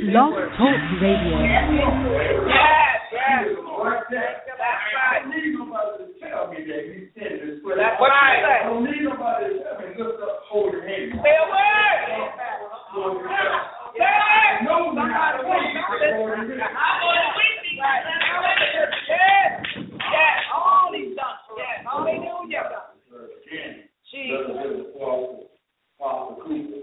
Blog Talk Radio. Yes. That's right. I don't need nobody to tell me that he said this. That's right. I don't need nobody to tell me. Lift up, hold your hand. Say a word. No, somebody wants to. Yes. All these done. Yes. Hallelujah. Jesus. Pastor Cooper.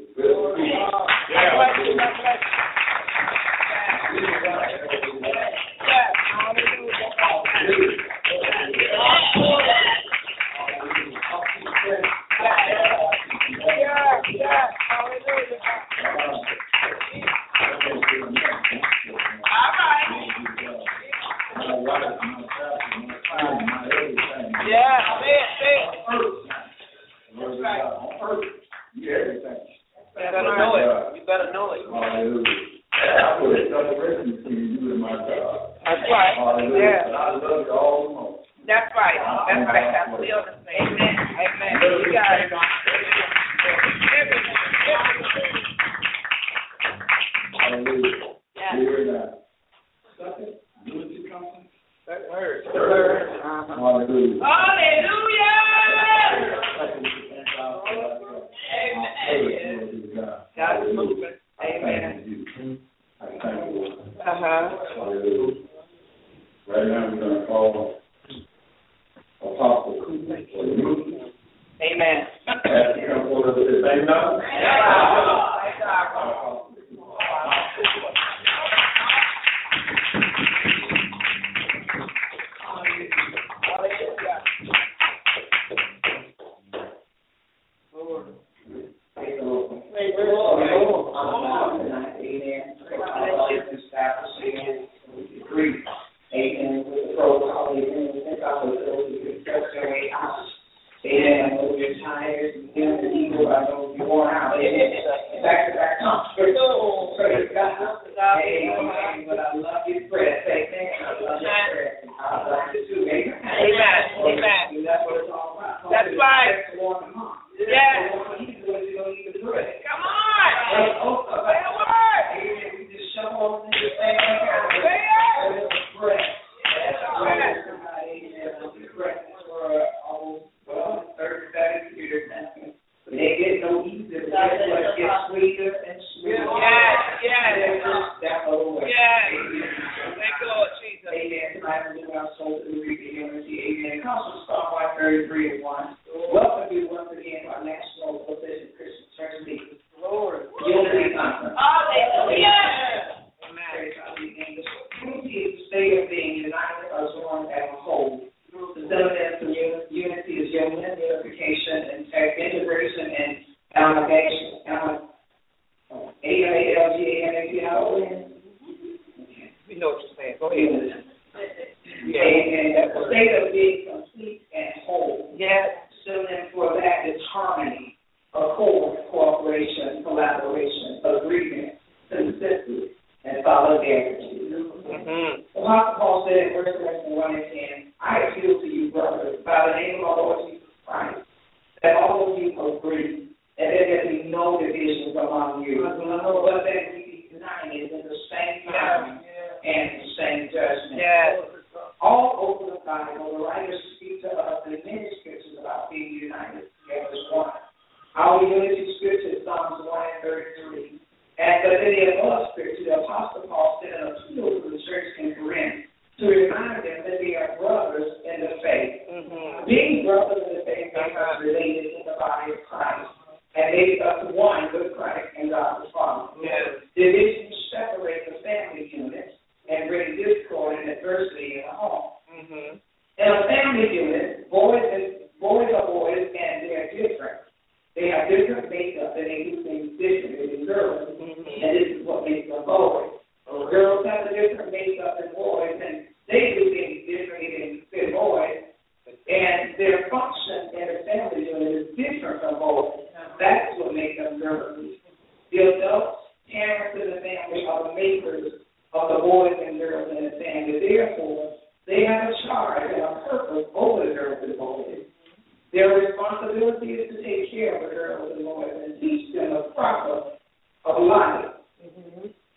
Their responsibility is to take care of the girls and boys and teach them the proper of life. Mm-hmm. And so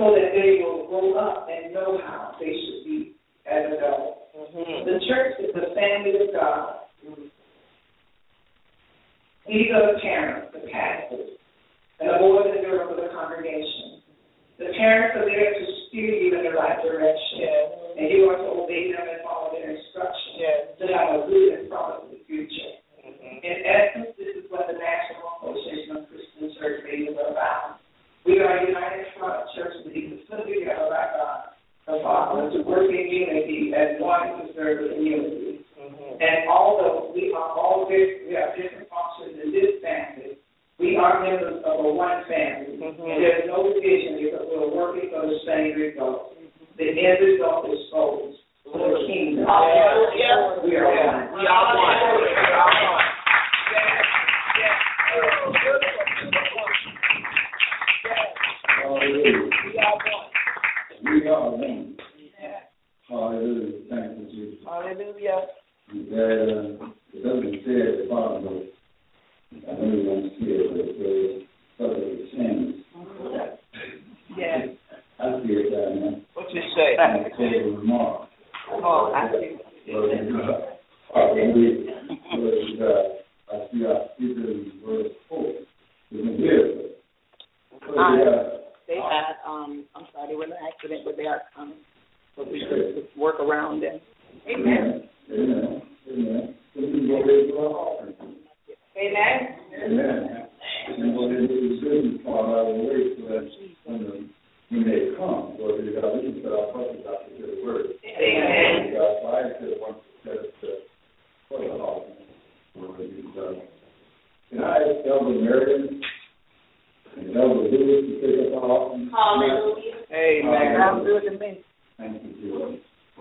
so that they will grow up and know how they should be as adults. Mm-hmm. The church is the family of God. Mm-hmm. These are the parents, the pastors, and the boys and girls of the congregation. The parents are there to steer you in the right direction, and you are to obey them and follow their instructions to have a good and promising future. Mm-hmm. In essence, this is what the National Association of Christian Church Leaders are about. We are a united front of church leaders put together by God the Father to work in unity as one to serve in unity. Mm-hmm. And although we have different functions in this family, we are members of a one family. Mm-hmm. And there's no division because we're working for the same result. Mm-hmm. The end result is souls for the kingdom. Yeah. We are one. We are one. We are one. We are one. Hallelujah. Thank you, Jesus. Hallelujah. It doesn't say at the bottom, but I know you don't see it, but it says subject to change. Yes. I see it down there. What you say? It's a remark. Oh, I see. I see our speaker in verse 4. You can hear it. They had, I'm sorry, they were in an accident, but they are coming. So we should work around them. Amen. Amen. Amen. So we can go ahead and do our offering. Amen. Amen. And go ahead and do the business part out of the way so that when they come, so they got to listen to our purpose after the word. Amen. So I said one for the offering. Can I ask Elder Marion and Elder Lewis to take up our offering? Hallelujah. Amen. Sounds good to me. Thank you, Jesus.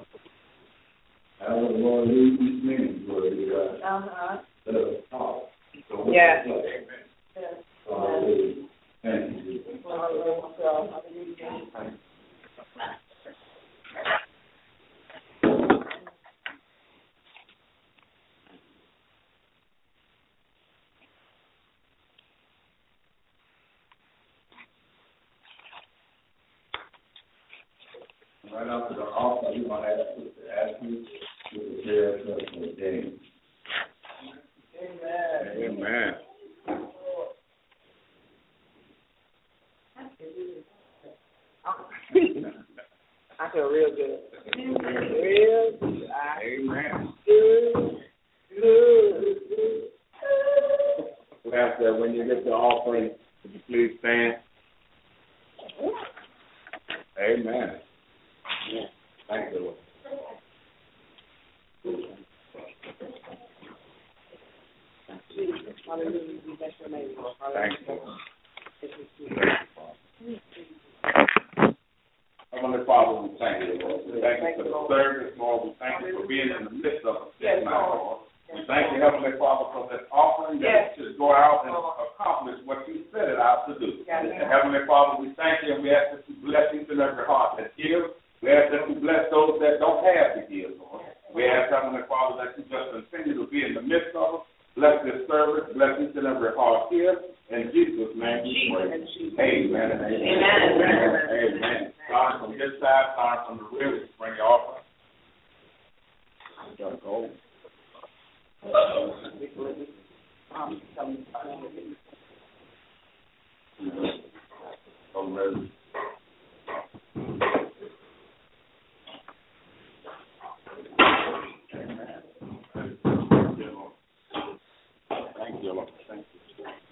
I will Lord lead each man, glory to God. Let us talk. Yes. Hallelujah. Thank you, Jesus. Right after the altar, we want to ask you to prepare us for the day. Amen. Amen. I feel real good. Real good. Amen. Good. We ask that when you get the offering, would you please stand? Amen. Thank you, Lord. Thank you. Heavenly Father, we thank you, Lord. We thank you for the service, Lord. We thank you for being in the midst of us tonight, Lord. We thank you, Heavenly Father, for this offering that should go out and accomplish what you set it out to do. And Heavenly Father, we thank you and we ask that you bless each and every heart that gives. We ask that you bless those that don't have to give, Lord. We ask, Heavenly Father, that you just continue to be in the midst of us. Bless this service. Bless each and every heart here. In Jesus' name we pray. Amen and amen. Amen. Amen. Starting from this side, starting from the rear, we bring your offering. Gotta go. Ready. Thank you, Lord. Thank you.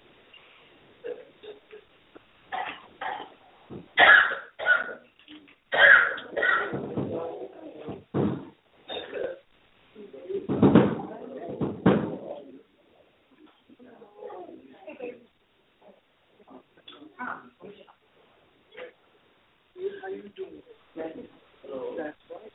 How you doing? That's right.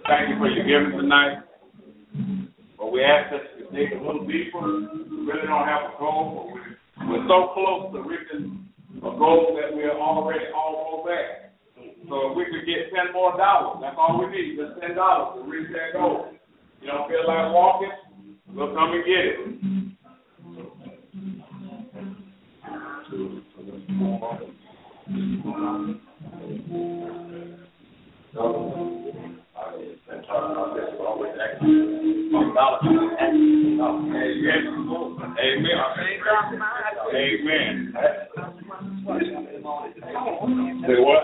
thank you for your giving tonight. But we ask that you dig a little deeper. We really don't have a goal, but we're so close to reaching a goal that we're already almost at. So if we could get $10 more, that's all we need, just $10 to reach that goal. You don't feel like walking, we'll come and get it. Amen. Say what?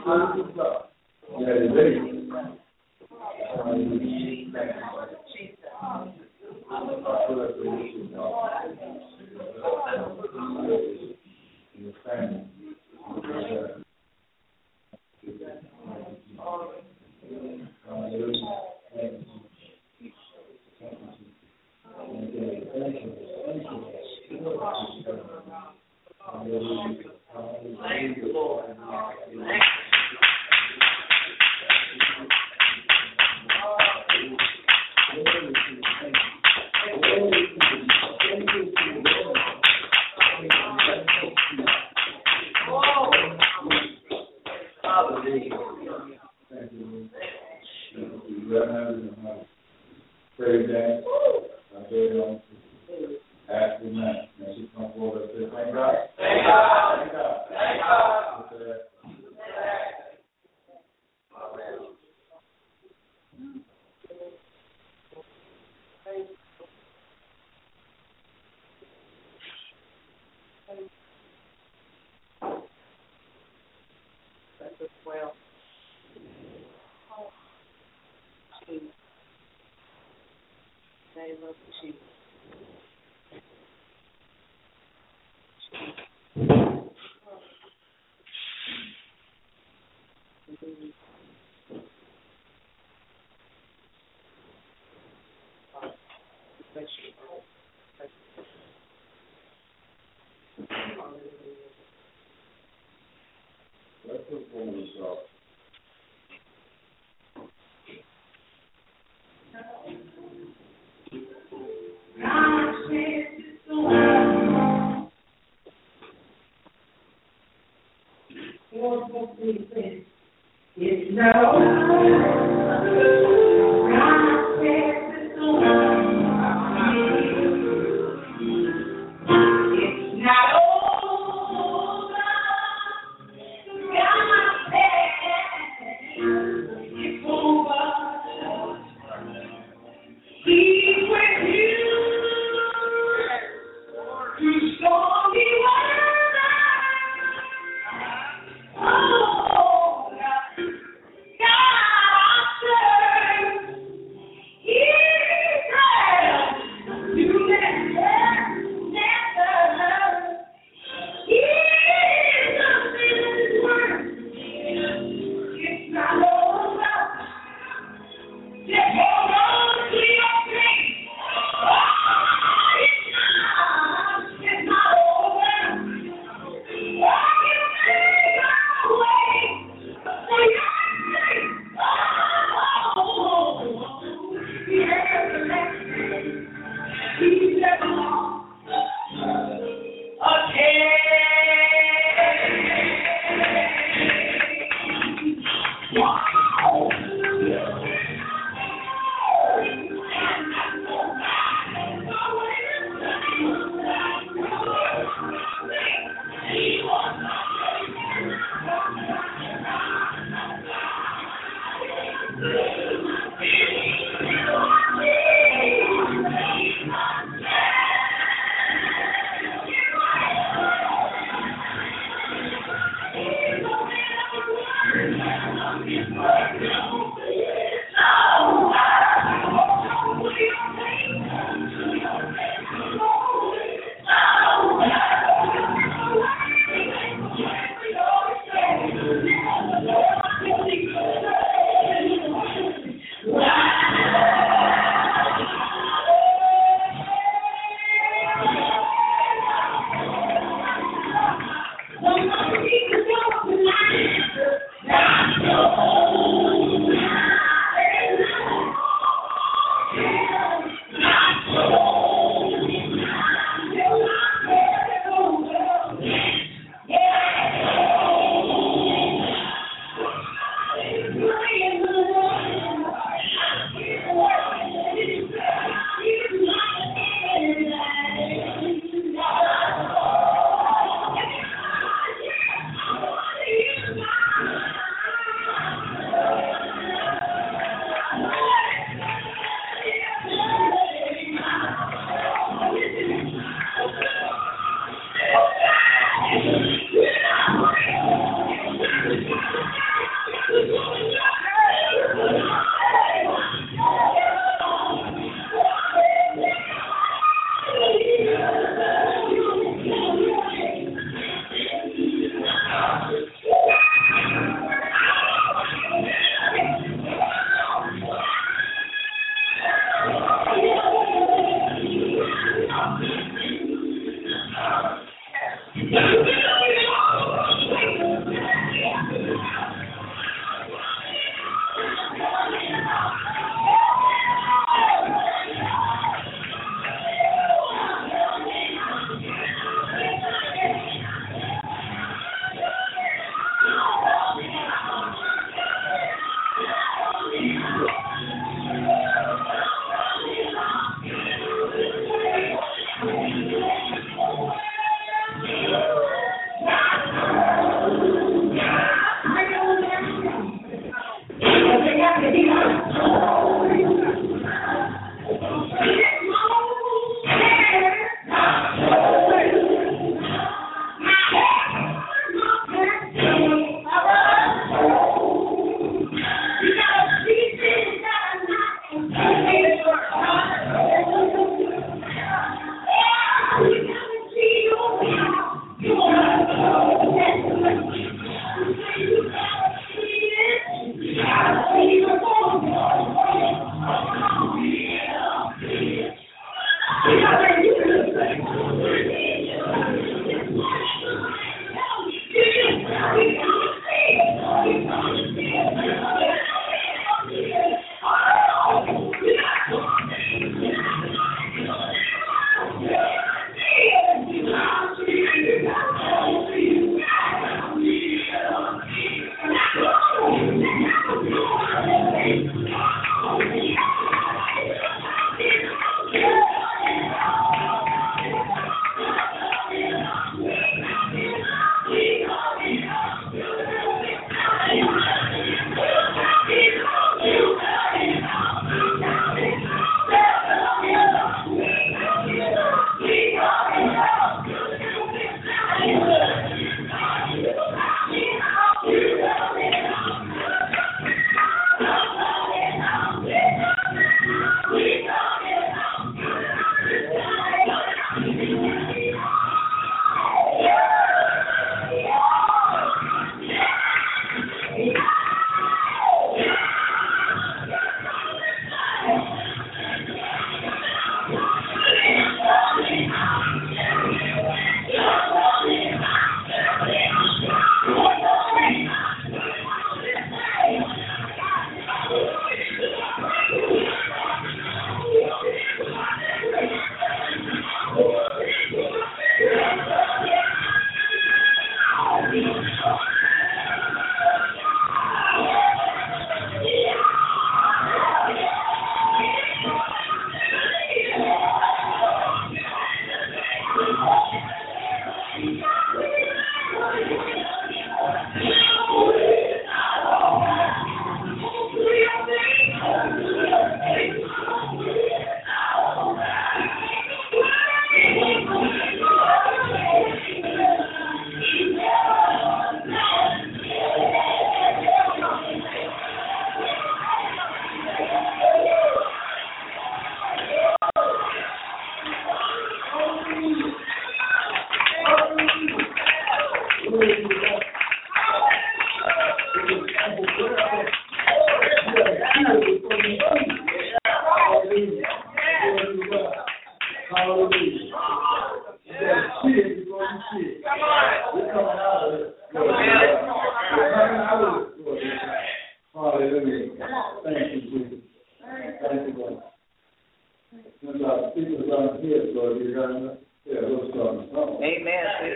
God, I serve.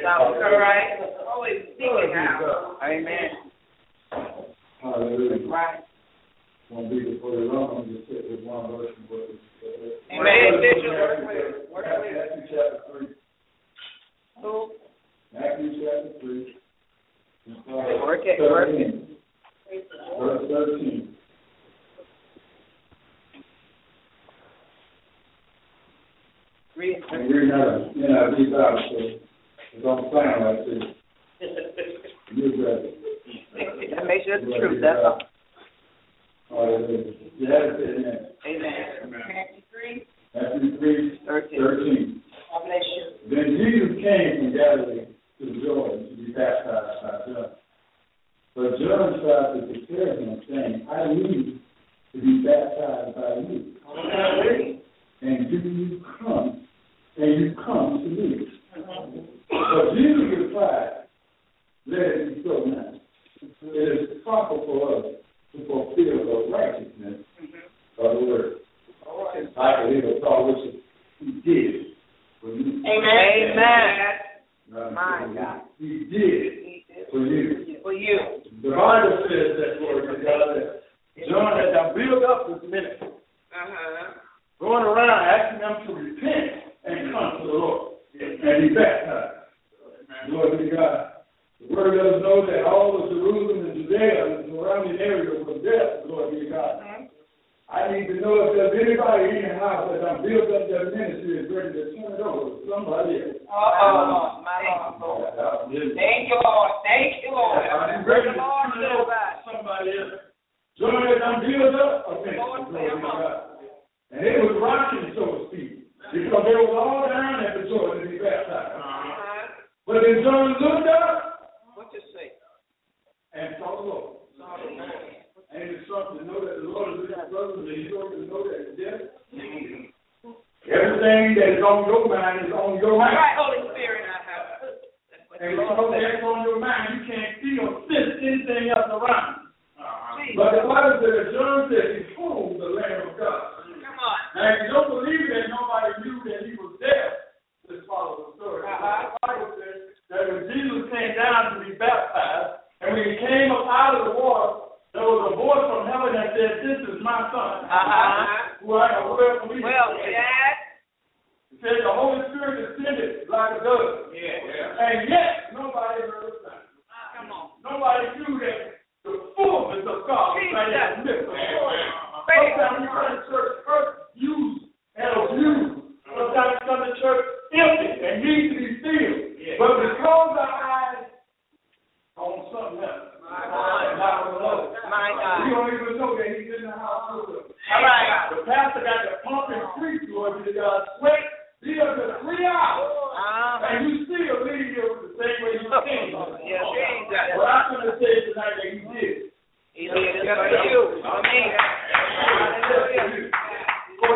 All right. Always seeking out. Amen. Hallelujah. Right. Won't be before the long, just sit with one verse and what is Amen. Matthew chapter 3. Who? Matthew chapter 3. Work it. Verse 13. Read. And we're not, these out, so it don't sound like this. You're ready. That makes sure it's the truth, that's all. Hallelujah. You have to say amen. Amen. Matthew 3. Matthew 3, 13. God bless you. Then Jesus came from Galilee to the Jordan to be baptized by John. But John tried to prepare him, saying, I need to be baptized by you. And do you come? And you come to me. But Jesus replied, let it be so now. It is proper for us to fulfill the righteousness of the word. I believe it's all which he did for you. Amen. My God. He did for you. For you. The Bible says that, Lord, that John had done built up this ministry. Going around asking them to repent and come to the Lord. And be baptized. Glory be to God. The word let us know that all of Jerusalem and Judea and the surrounding area was dead. Glory be to God. I need to know if there's anybody in the house that done built up their ministry is ready to turn it over to somebody else. My Lord. Thank you, Lord. Thank you, Lord. I'm ready to turn it over to somebody else. John had done built up a ministry. Glory be to God. And it was rocking, so to speak, because they were all down at the Jordan to be baptized. But then John looked up. What you say? And saw the Lord. And it's something to know that the Lord is with his brothers, and he's going to know that death. Everything that is on your mind is on your mind. Right, Holy Spirit. And so that's on your mind. You can't feel or sense anything else around you. But the Bible says, John said, behold the Lamb of God. Come on. Now, if you don't believe that nobody knew that he was there, just follow the story. The Bible says that when Jesus came down to be baptized, and when he came up out of the water, there was a voice from heaven that said, this is my son, who I am well pleased. Well, yes. It said the Holy Spirit descended like a dove. And yet, nobody heard a sound. Come on. Nobody knew that the fullness of God was right in the midst of us. Sometimes we come to church used and abused. Sometimes we come to church empty and need to be filled. But because our eyes on something else, not on the Lord. My God. We don't even know that he's in the house with us. All right. The pastor got to pump and preach, Lord, to God. Sweat, be up to 3 hours. And you still leave here with the same way you came. Yes, Jesus. Well, I'm going to say tonight that he did. He did it for you. Amen. Hallelujah. Well,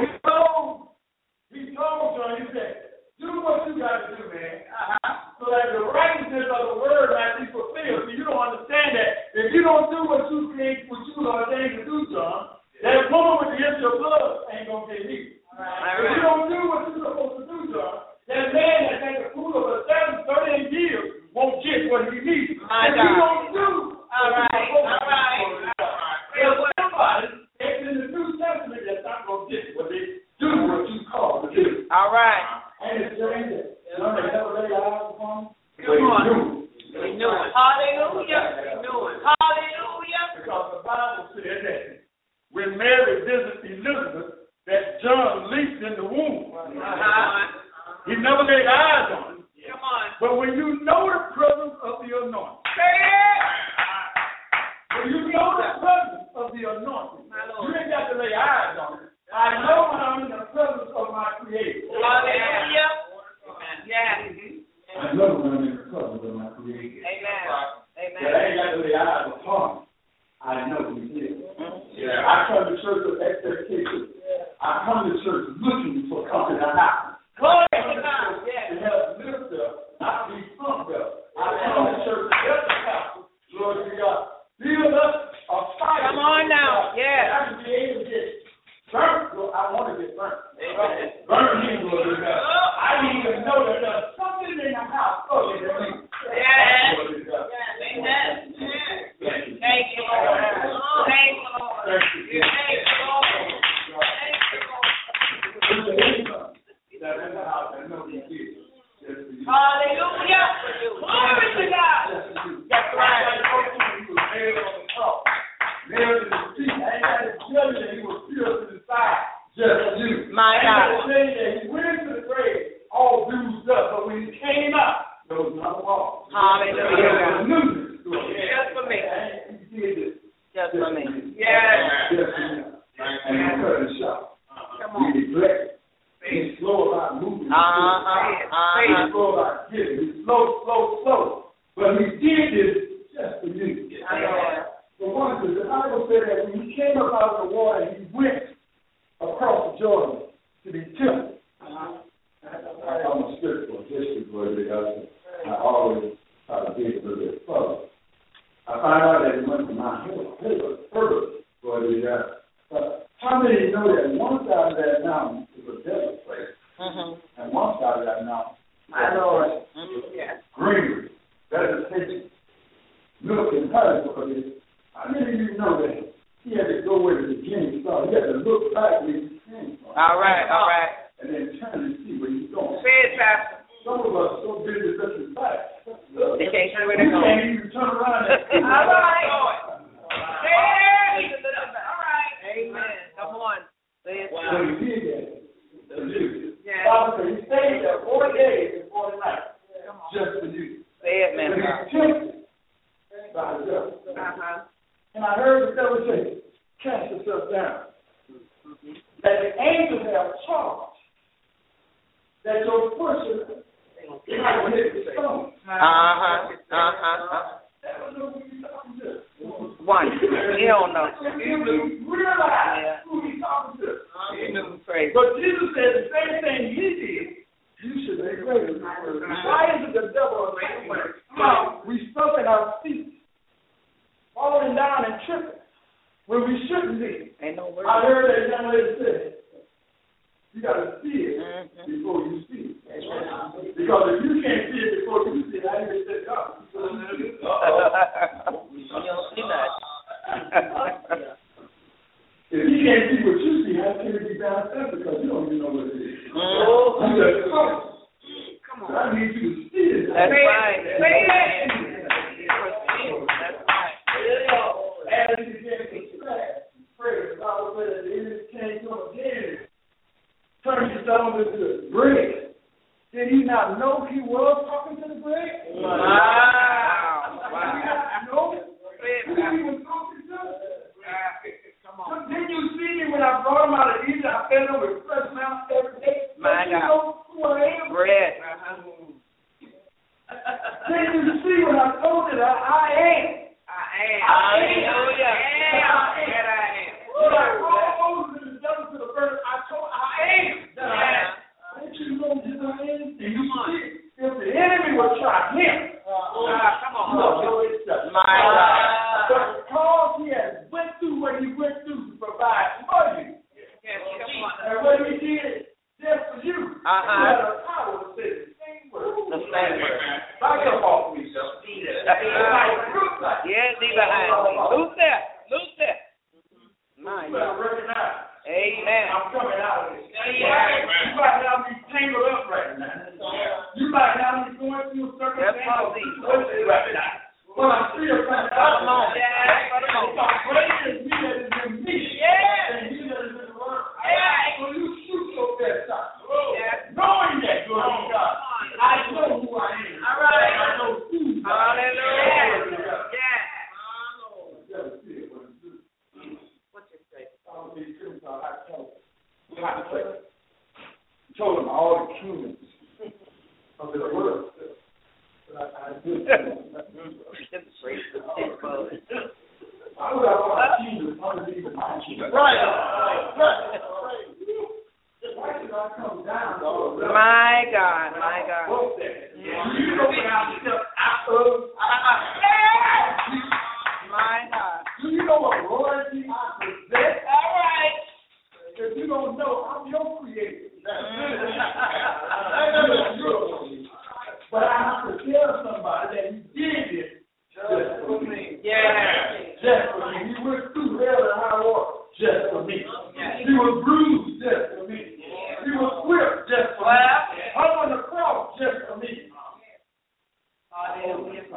he told John, he said, do what you got to do, man. So that the righteousness of the word might be fulfilled. So you don't understand that. If you don't do what you ordained to do, John, that woman with the issue of blood ain't going to get healed. If you don't do what you're supposed to do, John, that man that had the fruit of a 13 years won't get what he needs. If you don't do there's somebody that's in the New Testament that's not going to get what they do, what you call to do. All right. And it's strange that none of never laid eyes upon him. Come on. We knew it. Hallelujah. We knew it. Hallelujah. Because the Bible said that when Mary visited Elizabeth, that John leaped in the womb. He never laid eyes on him. Come on. But when you know the presence of the anointing, when you know the presence of the anointing, you ain't got to lay eyes on it. I know when I'm in the presence of my Creator. Hallelujah. Yes. I know when I'm in the presence of my Creator. Amen. But I ain't got to lay eyes upon him. I know He is. I come to church with expectation. I come to church looking for something to happen. Glory to God. To help lift up, not be pumped up. I come to church to help the pastor. Lord, we got build up a fire. Come on now. Yeah. I can be able to get burnt. Lord, I want to get burnt. Burn me, Lord. I need to know that there's something in the house other than me. He slow like this. He's slow. But he did this just for you. The one that the Bible said that when he came up out of the water, he went across the Jordan to be tempted. I'm a spiritual history boy, because I always try to dig a little bit further. I found out that he went to Mount Hermon, how many know that one side of that mountain is a desert place, and one side of that mountain is greenery, vegetation, milk and honey for this? How many of you know that he had to go where the beginning started? He had to look back where he came from. All right. And then turn and see where he's going. Say it, Pastor. Some of us are so busy looking back. They can't see where You they're going. can't even turn around and see. All right. All right. Amen. Come on. Say it. So he did that. For you. Yeah. Father said he stayed there 40 days and 40 nights just for you. Say it, man. And he's tempted by the devil. And I heard the devil say, cast yourself down. That the angels have charge. That your foot should not hit the stone. That was what we talking to. One. He don't know. You realize who he's talking to. He knew crazy. But Jesus said the same thing he did. You should be greater. Why is it the devil the same way? We stuck in our feet, falling down and tripping when we shouldn't be. Ain't no word. I heard that young lady say, you got to see it before you see it. Because if you can't see it before you see it, I even said, God. You don't see that. If you can't see what you see, how can it be balanced because you don't even know what it is? Come on. I need you to see it. That's right. That's right. As you begin to extract, pray, the Bible says that the enemy can't come again. Turn your stones into bread. Did he not know he was talking to the bread? Wow. No. Who he was talking to? Come on. Didn't you see me when I brought him out of Egypt? I fed him with fresh mouth every day. My God. You know who I am? Bread. Didn't you see when I told you that I am? Hallelujah. I am. Like all Moses and the devil to the bird, I told I am that I am. Don't you know that I am? And you see, if the enemy will try him, come on. My God. But because he has went through what he went through to provide for you, and what he did just for you, he had a power to say the same word. The same word. Back up off me, sir. Yeah, leave behind me. Loose that. My You better God. recognize. Amen. I'm coming out of this. Yeah. You might not be tangled up right now. You might not be going through a circumstance right now. But I'm still coming out. Come on. Greater is he that is in me than he that is in the world. So you shoot your best shot. Knowing that you're in God. I know who I am. All right. I know who I am. Hallelujah. Yeah. Told him all the kingdoms of the world. I did. I would have all the kingdoms underneath my kingdom. Right. Why should I come down? My God. You know when I step out of My God. do you know what royalty I possess? All right. If you don't know, I'm your creator. But I have to tell somebody that he did it just for me. Yeah. Just for me. He went through hell and high water just for me. He was bruised just for me. He was whipped just for me. Hung on the cross just for me. Hallelujah.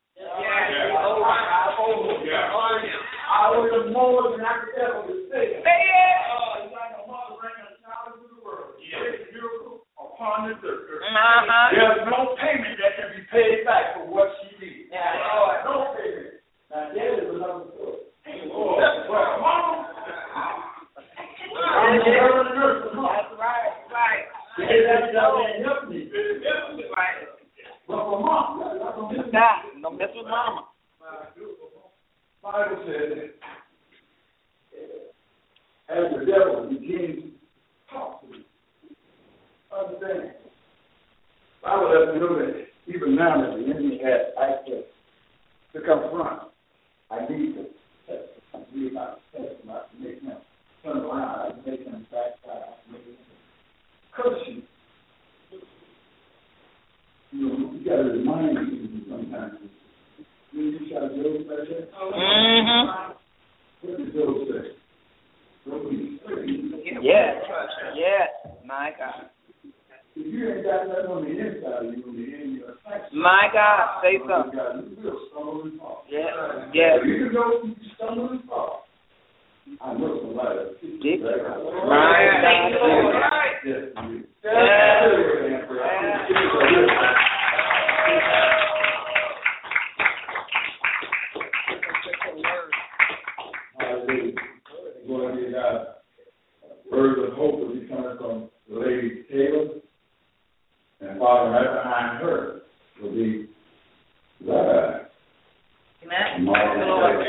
I owe him more than I could ever say. He's like a mother bringing a child into the world. Great miracle upon this earth. There's no payment that can be paid back for what she did. No payment. Now, that is another story. Well, mama Bible says, as the devil begins to talk to you, understand. Bible lets me know that even now that the enemy has access to confront, I need to test him. I need to test him. I can make him turn around. I can make him backside. I can make him curse you. You know, you got to remind me sometimes. You shot Job right there? Mm-hmm. What did Job say? Yes. Yes. My God. If you ain't got nothing on the inside of you, on the end, you're my God, say something. You will stumble and fall. Yes. Yes. You can know you stumble and fall. I know somebody. My God. Yes. Hallelujah. Lord, we got words of hope will be coming from the lady Taylor. And Father, right behind her will be Rabbi. Amen. Lord.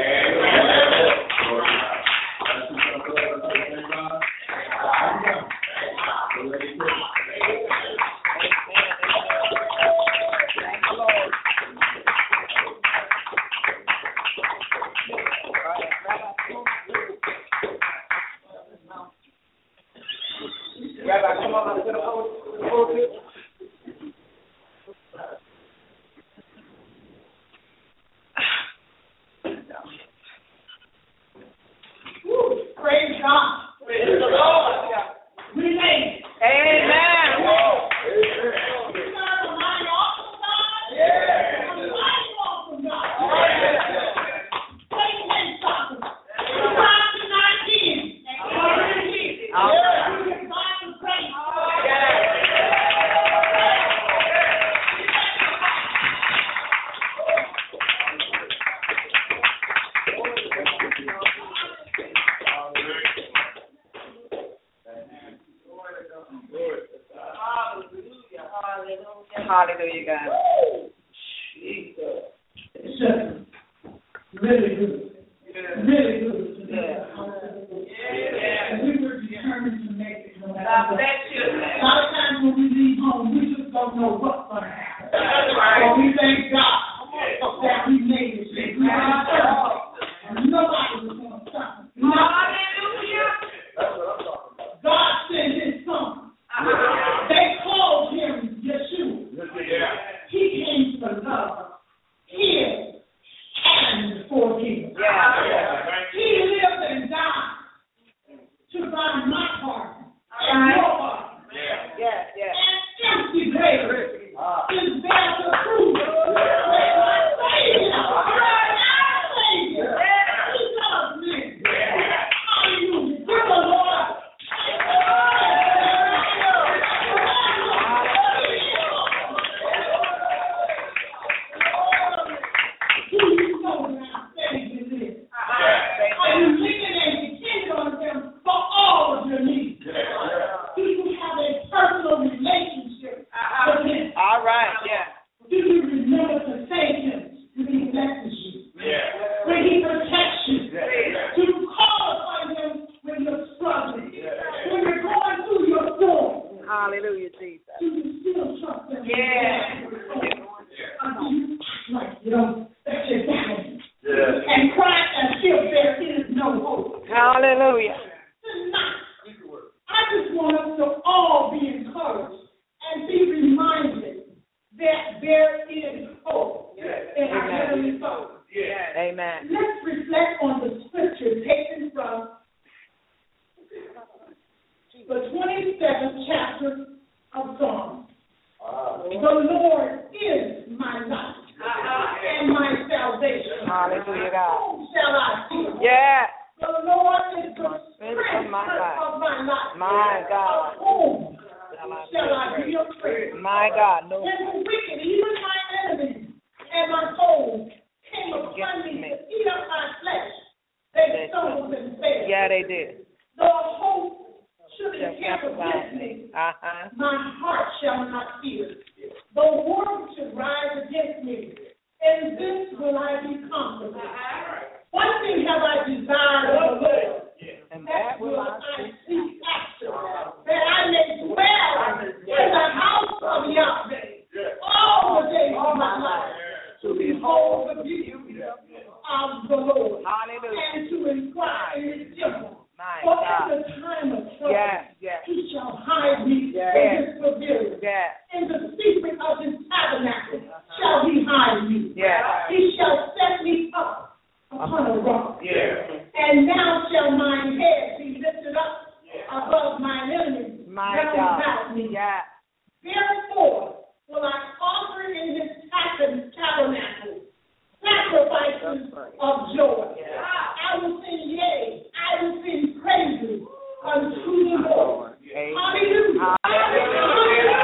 Rabbi, come on to the pulpit. Praise God. Praise the Lord. We made it. Amen. We serve a mighty awesome God. Yeah. A mighty awesome God. Satan ain't stopping. Time to not again. We give God the praise. Hallelujah, God. Jesus. It's just really good. Really good. Yeah. And we were determined to make it no matter God what. bless you. A lot of times when we leave home, we just don't know what's going to happen. That's right. But we thank God that we made it. We had and nobody was going to stop us. Hallelujah. God sent his son. They called him Yeshua. He came to love, heal, and forgive. He lived and died to buy my pardon and your pardon. Yes. And empty grave is there to prove that my Savior, he loves me. Hallelujah. Give the Lord. Do you know that our Savior lives? Are you leaning and depending on him for all of your needs? Do you have a personal relationship with him? All right, yeah. Do you remember to thank him when he blesses you? When he protects you? Do you call upon him when you're struggling? When you're going through your storm? Hallelujah, Jesus. Do you still trust him? Yeah. Or do you act like you don't, that you're dying? And cry as if there is no hope? Hallelujah. Tonight, I just want us to all be encouraged and be reminded that there is hope in our heavenly Father. Amen. Let's reflect on the scripture taken from the 27th chapter of Psalms. The Lord is my light and my salvation. Hallelujah, God. Whom shall I fear? Yeah. The Lord is the Strength strength of my life. of my life. My God. Of whom shall I be afraid? My God. No. When the wicked, even my enemies and my foes, came upon me to eat up my flesh, they stumbled and failed. Yeah, they did. Though hope should encamp against me, Uh-huh. my heart shall not fear. Though war should rise against me, in this will I be confident. possible. One thing have I desired of the Lord, and that will I seek after, that I may dwell in the house of Yahweh all the days of my life, to behold the beauty of the Lord, and to inquire in his temple. For in the time of trouble, he shall hide me in his pavilion. In the secret of his tabernacle shall he hide me. He shall set me up upon a rock. And now shall mine head be lifted up above mine enemies round about me. Therefore will I offer in his tabernacle sacrifices of joy. I will sing, yea, I will sing praises unto the Lord. Hallelujah. Hallelujah.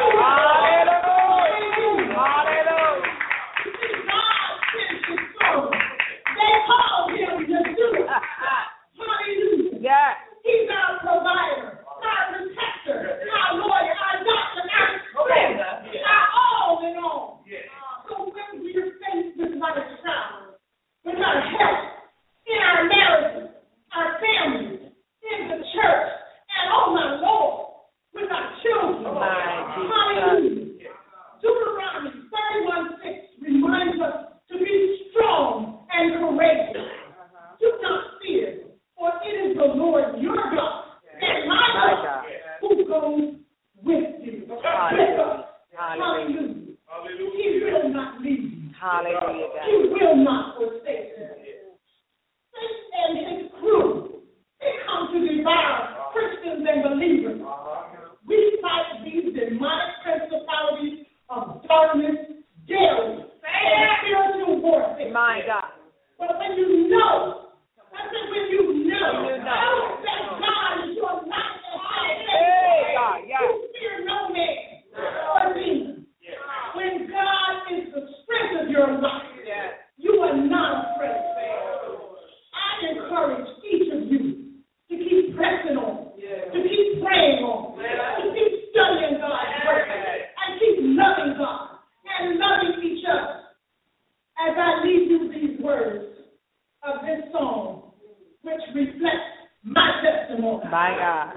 Hallelujah. God sent his son. They called him Yeshua. Hallelujah. He's our provider, our protector, our lawyer, our doctor, our friend, our all in all. So when we are faced with life's trials, with our health, in our marriages, our families, in the church, and oh my Lord, with our children. Hallelujah. Deuteronomy 31:6 reminds us to be strong and courageous. Do not fear, for it is the Lord your God and my God who goes with you. Hallelujah. He will not leave you. He will not forsake you. Satan and his crew, they come to devour Christians and believers. We fight these demonic principalities of darkness daily and spiritual warfare. My God. But when you know, I said when you know that God is your life and salvation, you fear no man or demon. When God is the strength of your life, you are not afraid. I encourage each of you to keep pressing on, to keep praying on, to keep studying God's word, and keep loving God and loving each other. As I leave you these words of this song, which reflects my testimony. My God.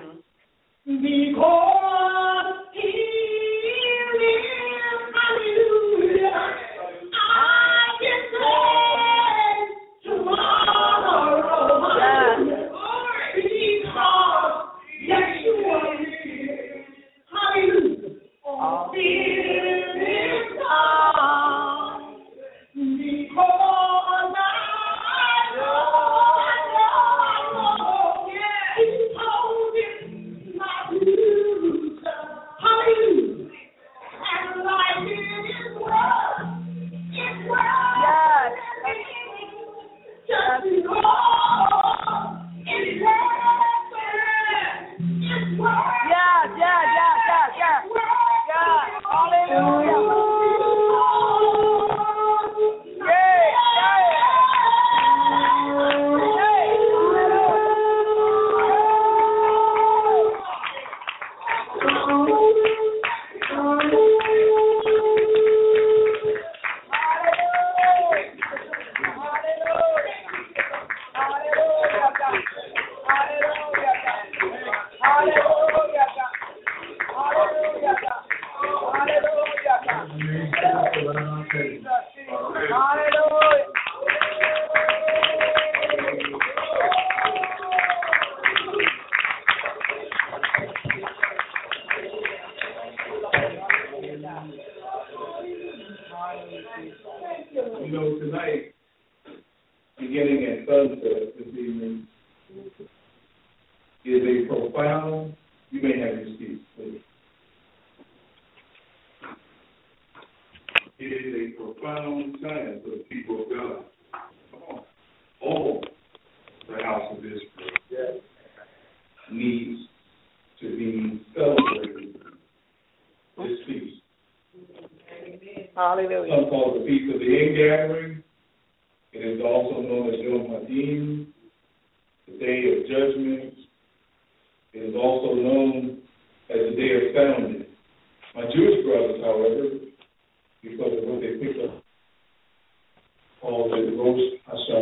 Because he lives, hallelujah, I can say tomorrow, hallelujah, because Yeshua lives, hallelujah, all fear is gone, because I know, he told him my future, hallelujah, and life is worth, it's worth, just because it's worth, it's worth, hallelujah. You know, tonight, beginning at sunset this evening, is a profound, you may have your seats, please. It is a profound time for the people of God. Come on. All the house of Israel needs to be celebrating this feast. Hallelujah. Some call it the Feast of the Ingathering. It is also known as Yom Hadim, the Day of Judgment. It is also known as the Day of Founding. My Jewish brothers, however, because of what they picked up, call it Rosh Hashanah.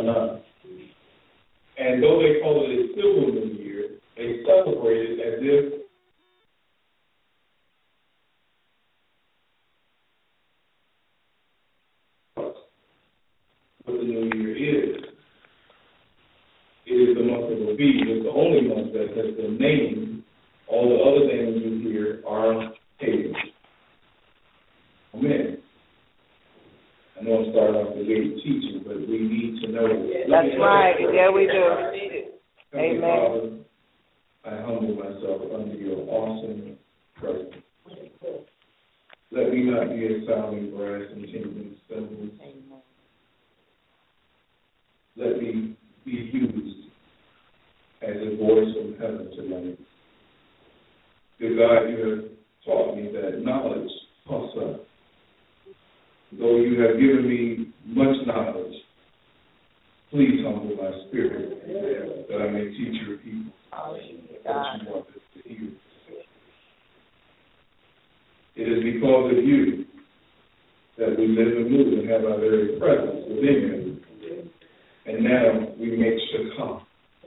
B is the only one that has been named. All the other names you hear are pagan. Amen. I know I'm starting off the late teaching, but we need to know. That's right. Yeah, we do. Heavenly Amen. Father, I humble myself under your awesome presence. Let me not be a sounding brass and tinkling cymbals. Let me be used as a voice from heaven tonight. Dear God, you have taught me that knowledge puffs up. Though you have given me much knowledge, please humble my spirit that I may teach your people what you want us to hear. It is because of you that we live and move and have our very presence within you. And now we make Shekah.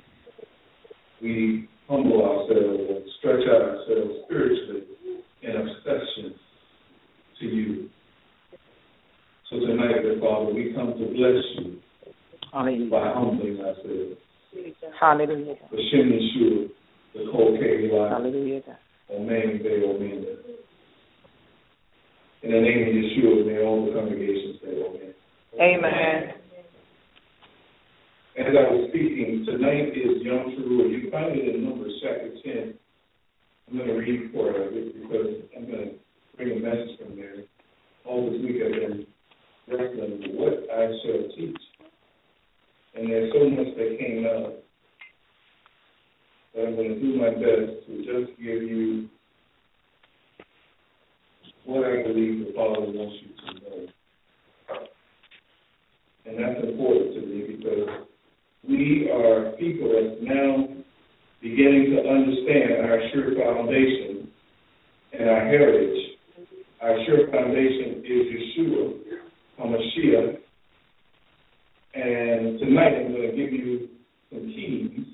We humble ourselves and stretch out ourselves spiritually in obsession to you. So tonight, dear Father, we come to bless you by humbling ourselves. Hallelujah. For Shem Yeshua, the Kol-Kei Eli, Hallelujah. Omen, Be Omen. In the name of Yeshua, may all the congregations say Amen. Amen. As I was speaking, tonight is Yom Teruah. You find it in Numbers chapter 10. I'm going to read part of it because I'm going to bring a message from there. All this week I've been wrestling with what I shall teach. And there's so much that came out that I'm going to do my best to just give you what I believe the Father wants you to know. And that's important to me because we are people that's now beginning to understand our sure foundation and our heritage. Our sure foundation is Yeshua, HaMashiach. And tonight I'm going to give you some keys.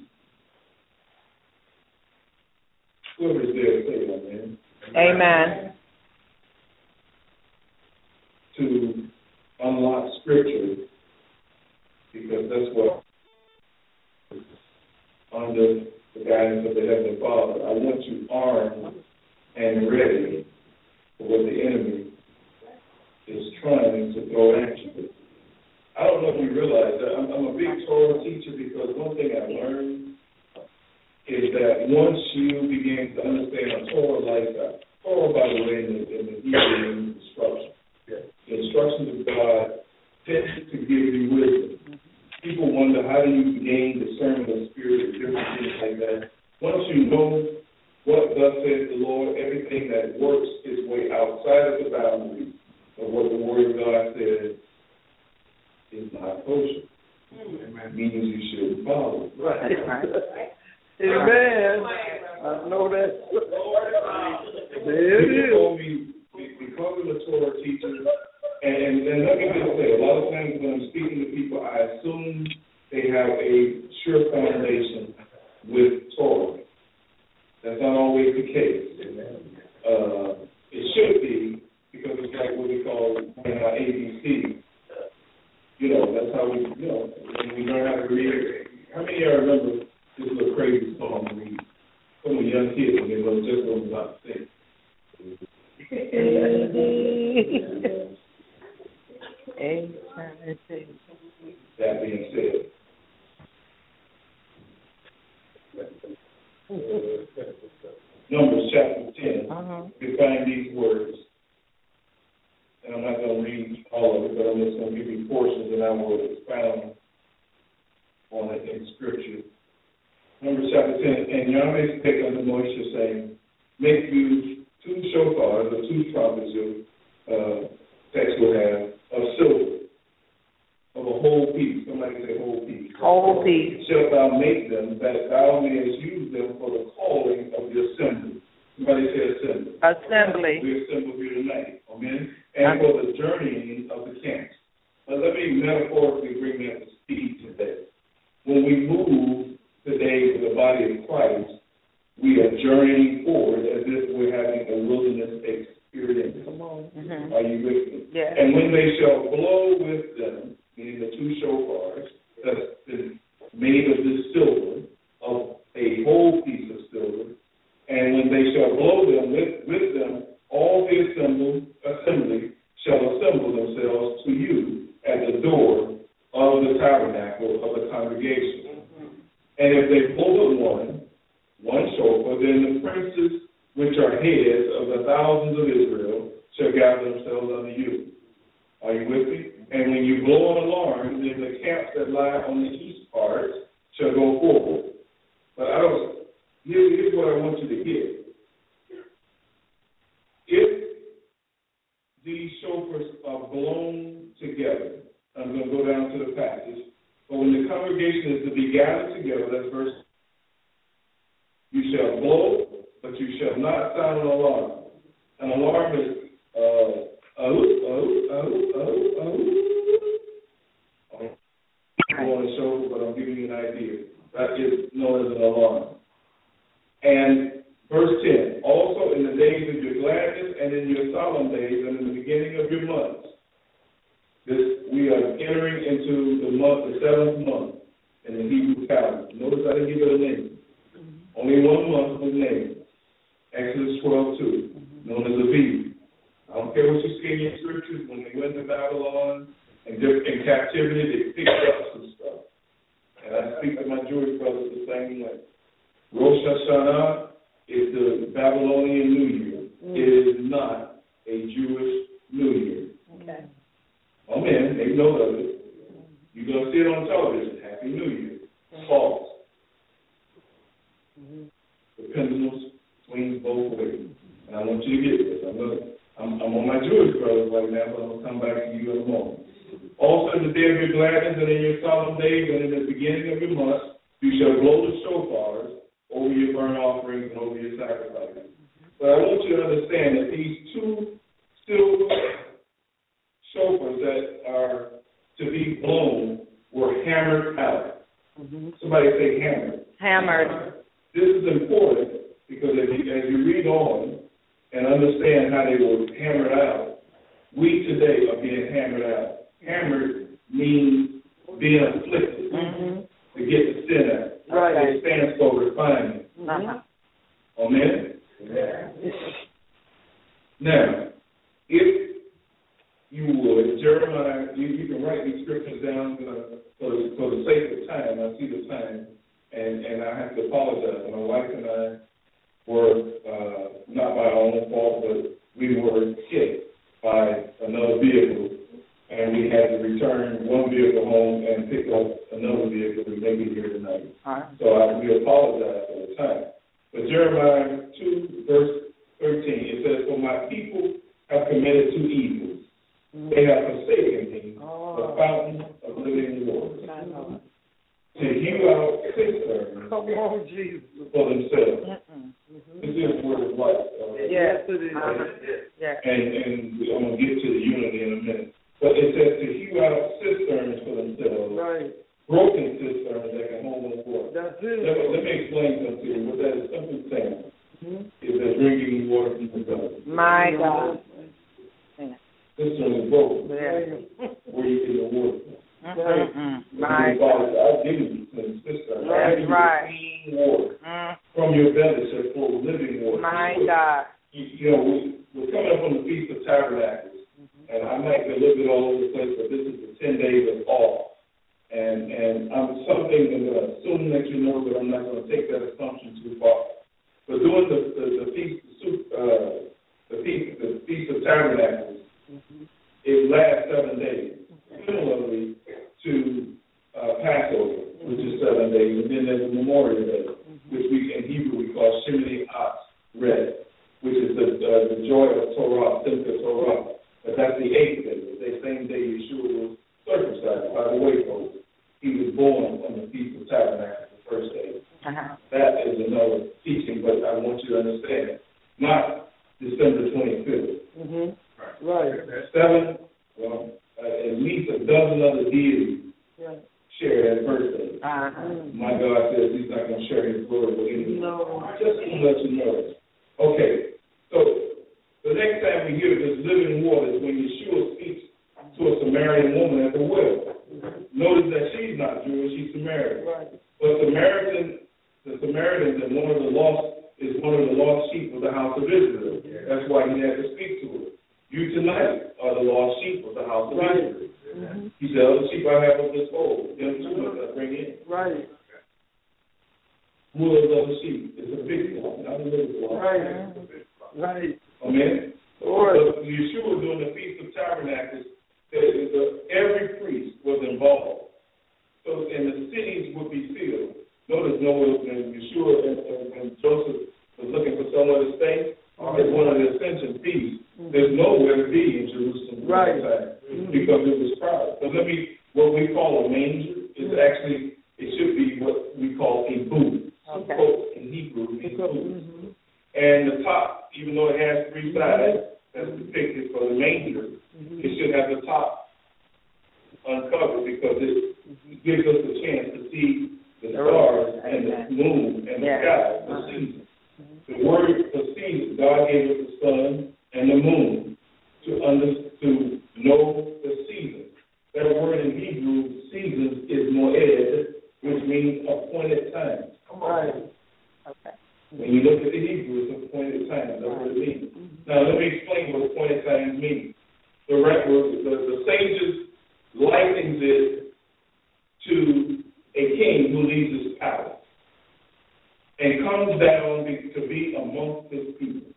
Whoever's there, say amen. Amen. To unlock Scripture, because that's what, under the guidance of the Heavenly Father, I want you armed and ready for what the enemy is trying to throw at you. I don't know if you realize that I'm a big Torah teacher because one thing I learned is that once you begin to understand a Torah lifestyle, Torah, by the way, in the Hebrew instruction, the instructions of God tend to give you wisdom. People wonder, how do you gain discernment of spirit and different things like that? Once you know what thus says the Lord, everything that works its way outside of the boundaries of what the Word of God says is not kosher. Means you shouldn't follow. Right. Amen. I know that. People told me, because of the Torah teacher, and let me just say, a lot of times when I'm speaking to people, I assume they have a sure foundation with Torah. That's not always the case. It should be, because it's like what we call in our ABC. That's how we, when we learn how to read. How many of y'all remember this little crazy song we some of the young kids when they were just learning about to sing? That being said, Numbers chapter 10, you find these words. And I'm not going to read all of it, but I'm just going to give you portions and I will expound on it in Scripture. Numbers chapter 10, and Yahweh spake unto Moshe, saying, make you 2 shofars, or 2 trumpets, your text will have, of silver, of a whole piece. Somebody say whole piece. Whole piece. Shalt thou make them, that thou mayest use them for the calling of the assembly. Somebody say assembly. Assembly. We assemble here tonight. Amen. And for the journeying of the camps. Now let me metaphorically bring that to speed today. When we move today to the body of Christ, we are journeying forward as if we're having a wilderness experience. Mm-hmm. Are you with me? Yes. And when they shall blow with them, meaning the 2 shofars, that's been made of this silver, of congregation. And if they blow one shofar, then the princes which are heads of the thousands of Israel shall gather themselves unto you. Are you with me? And when you blow an alarm, then the camps that lie on the east part shall go forward. But here's what I want you to get. If these shofars are blown together, I'm going to go down to the passage, but when the congregation is to be gathered together, that's verse, you shall blow, but you shall not sound an alarm. An alarm is, I'm on the show, but I'm giving you an idea. That is known as an alarm. And verse 10, also in the days of your gladness and in your solemn days and in the beginning of your months. We are entering into the seventh month in the Hebrew calendar. Notice I didn't give it a name. Only 1 month was named. Exodus 12:2, known as Aviv. I don't care what you see in your scriptures. When they went to Babylon and in captivity, they picked up some stuff. And I speak to my Jewish brothers the same way. Rosh Hashanah is the Babylonian New Year. It is not a Jewish New Year. Okay. Amen. They know of it. You're going to see it on television. Happy New Year. False. The pendulum swings both ways. And I want you to get this. I'm on my Jewish brothers right now, but I'm going to come back to you in a moment. Also in the day of your gladness and in your solemn days and in the beginning of your months, you shall blow the shofars over your burnt offerings and over your sacrifices. But I want you to understand that these two silver shofars that are to be blown were hammered out. Somebody say hammered. Hammered. This is important because as you read on and understand how they were hammered out, we today are being hammered out. Hammered means being afflicted to get the sin out. Right. It stands for refinement. Amen? Yeah. Now, if you would, Jeremiah, you can write these scriptures down for the sake of time. I see the time, and I have to apologize. My wife and I were, not by our own fault, but we were hit by another vehicle, and we had to return one vehicle home and pick up another vehicle to make it here tonight. So we apologize for the time. But Jeremiah 2, verse 13, it says, "For my people have committed two evils. They have forsaken me, the fountain of living water, to hew out cisterns for themselves." This is word of life. Yes, it is. And I'm going to get to the unity in a minute. But it says to hew out cisterns for themselves. Right. Broken cisterns that can hold no water. That's it. Let me explain something to you. What that is simply saying is that drinking water from the belly. My God. Cistern is broken. Where you get the water from. My God. I've given you some cisterns. That's right. Clean water from your belly shall flow living water. My God. You know, we're coming up on the Feast of Tabernacles. And I might be a little bit all over the place, but this is the 10 days of awe. And I'm something I'm going to assume that you know, but I'm not going to take that assumption too far. But doing the Feast of Tabernacles, it lasts 7 days, similarly to Passover, which is 7 days, and then there's a Memorial Day, which in Hebrew we call Shemini Atzeret, which is the joy of Torah, Simcha Torah. But that's the 8th day. The same day Yeshua was circumcised. By the way, folks, he was born on the Feast of Tabernacles, the first day. That is another teaching, but I want you to understand, not December 25th. Right. At least a dozen other deities share that birthday. My God says he's not going to share his glory with anyone. No. Just to let you know. Okay, so the next time we hear this living water is when Yeshua speaks to a Samaritan woman at the well. Notice that she's not Jewish, she's Samaritan. But the Samaritans is one of the lost sheep of the house of Israel. That's why he had to speak to her. You tonight are the lost sheep of the house of Israel. He said, "Other sheep I have of this fold, them too what I bring in. Right. Rulers of the sheep. It's a big one, not a little one. Right. Right. Amen. But Yeshua during the Feast of Tabernacles, every priest was involved. So, and the cities would be filled. Notice when Yeshua and Joseph was looking for somewhere to stay, it's one of the ascension feasts. There's nowhere to be in Jerusalem at that time because it was crowded. So what we call a manger is actually, it should be what we call a booth. Okay. In Hebrew, means booth. And the top, even though it has three sides, that's depicted for the manger, it should have the top uncovered because it gives us a chance to see the stars and the moon and the sky, the seasons. The word for seasons, God gave us the sun and the moon to know the seasons. That word in Hebrew, seasons, is moed, which means appointed time. Right. Okay. When you look at the Hebrew, it's appointed time. That's what it means. Now, let me explain what appointed time means. The sages likens it to a king who leaves his palace and comes down to be amongst his people.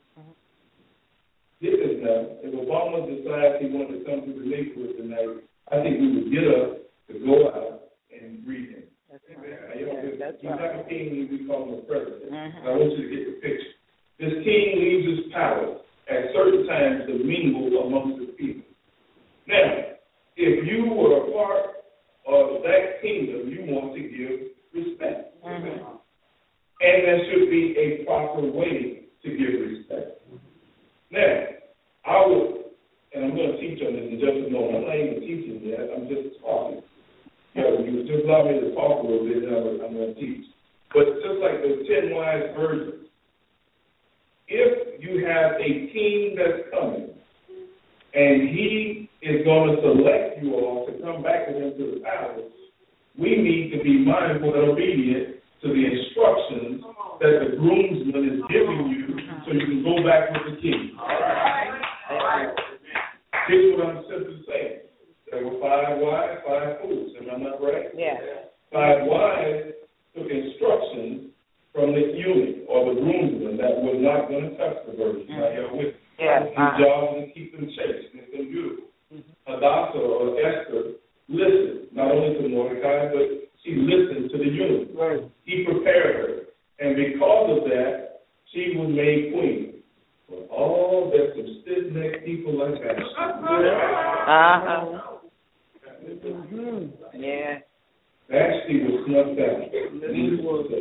Get this now. If Obama decides he wanted to come to the neighborhood tonight, I think we would get up to go out and greet him. He's not a king, we call him a president. I want you to get the picture. This king leaves his palace at certain times to mingle amongst the people. Now, if you were a part of that kingdom, you want to give respect. And there should be a proper way to give respect. Now, and I'm going to teach on this in just a moment. I'm not even teaching yet, I'm just talking. You just allow me to talk a little bit, and I'm going to teach. But just like the 10 wise virgins, if you have a king that's coming, and he is going to select you all to come back with him to the palace, we need to be mindful and obedient to the instructions that the groomsman is giving you so you can go back with the king. All right. Here's what I'm simply saying. There were 5 wise, 5 fools. Am I not right? Yeah. 5 wise took instructions from the eunuch or the groomsman that was not going to touch the virgin. With jobs and keep them chaste, make them beautiful. Hadassah or Esther listened not only to Mordecai, but she listened to the eunuch. Right. He prepared her, and because of that, she was made queen. But there's some stiff-necked people like that. Yeah. Vashti was snuffed out.